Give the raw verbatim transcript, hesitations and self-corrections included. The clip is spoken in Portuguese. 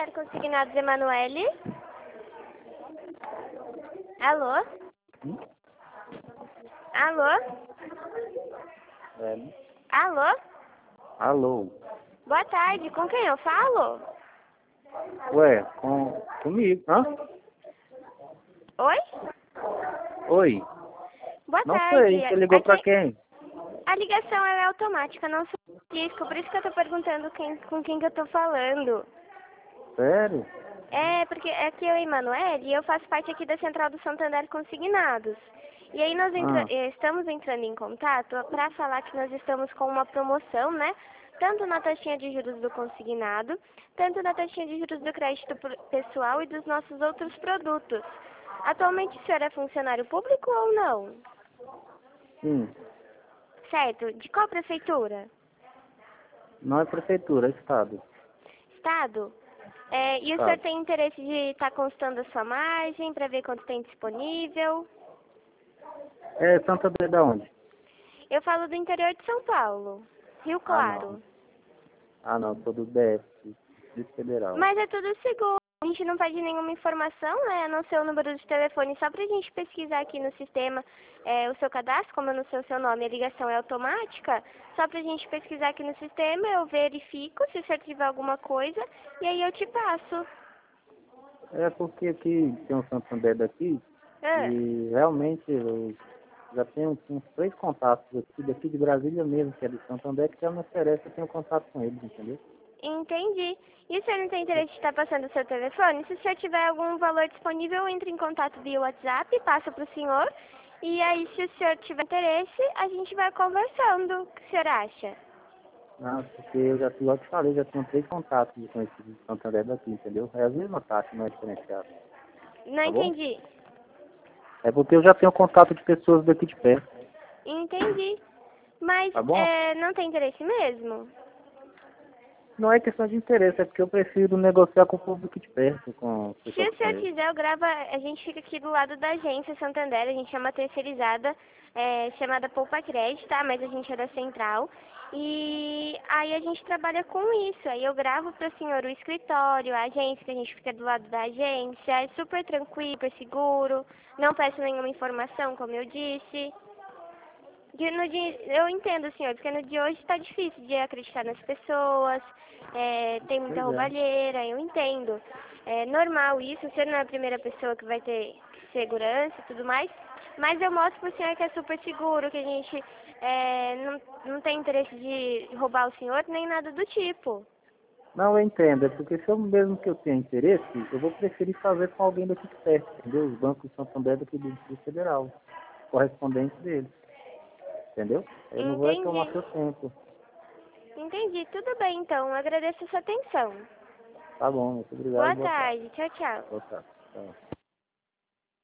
Santander Consignados, Emanuele? Alô? Hum? Alô? É. Alô? Alô? Boa tarde, com quem eu falo? Ué, com... comigo, hã? Oi? Oi? Boa Não tarde. sei, você ligou Aqui, pra quem? a ligação ela é automática, não sou disco, por isso que eu tô perguntando quem, com quem que eu tô falando. Sério? É, porque aqui eu, Emanuele, e eu faço parte aqui da Central do Santander Consignados. E aí nós entra Ah, eh, estamos entrando em contato para falar que nós estamos com uma promoção, né? Tanto na taxinha de juros do consignado, tanto na taxinha de juros do crédito pro- pessoal e dos nossos outros produtos. Atualmente o senhor é funcionário público ou não? sim. Certo. De qual prefeitura? Não é prefeitura, é estado. Estado? É, e o senhor Estado. tem interesse de estar constando a sua margem para ver quanto tem disponível? É Santander da onde? Eu falo do interior de São Paulo, Rio Ah, não. Claro. Ah, não, sou do D F, Distrito Federal. Mas é tudo seguro. A gente não pede nenhuma informação, né? A não ser o número de telefone, só pra gente pesquisar aqui no sistema é, o seu cadastro, como eu não sei o seu nome, a ligação é automática. Só pra gente pesquisar aqui no sistema, eu verifico se o senhor tiver alguma coisa e aí eu te passo. É porque aqui tem um Santander daqui Ah, e realmente eu já tenho uns três contatos aqui, daqui de Brasília mesmo, que é de Santander, que já me oferece, eu tenho contato com eles, entendeu? entendi. E o senhor não tem interesse de estar passando o seu telefone? Se o senhor tiver algum valor disponível, entre em contato via WhatsApp, passa para o senhor. E aí, se o senhor tiver interesse, a gente vai conversando. O que o senhor acha? Não, porque eu já, igual eu te falei, já tenho três contatos de conhecidos de Santander daqui, entendeu? É a mesma taxa, não é diferenciada, Não tá bom? entendi. É porque eu já tenho contato de pessoas daqui de perto, Entendi. Mas tá bom? é, não tem interesse mesmo? Não é questão de interesse, é porque eu prefiro negociar com o povo daqui de perto, com o Se pessoal o que eu senhor conheço. quiser, eu gravo. A gente fica aqui do lado da agência Santander. A gente é uma terceirizada é, chamada Poupa Crédito, tá? Mas a gente é da central. E aí a gente trabalha com isso. Aí eu gravo para o senhor o escritório, a agência, que a gente fica do lado da agência. É super tranquilo, super seguro. Não peço nenhuma informação, como eu disse. De- no dia- eu entendo, senhor, porque no dia de hoje está difícil de acreditar nas pessoas, é, tem muita Pois é. roubalheira, eu entendo. É normal isso, o senhor não é a primeira pessoa que vai ter segurança e tudo mais, mas eu mostro para o senhor que é super seguro, que a gente é, não, não tem interesse de roubar o senhor, nem nada do tipo. Não, eu entendo, é porque se eu mesmo que eu tenha interesse, eu vou preferir fazer com alguém daqui de perto, entendeu? Os bancos de Santander daqui do Distrito Federal, correspondente deles, entendeu? Eu não vou tomar Entendi, seu tempo. entendi. Tudo bem, então, eu agradeço a sua atenção. Tá bom, muito obrigado, Boa boa tarde. tarde, tchau, tchau. Boa tarde. Tchau.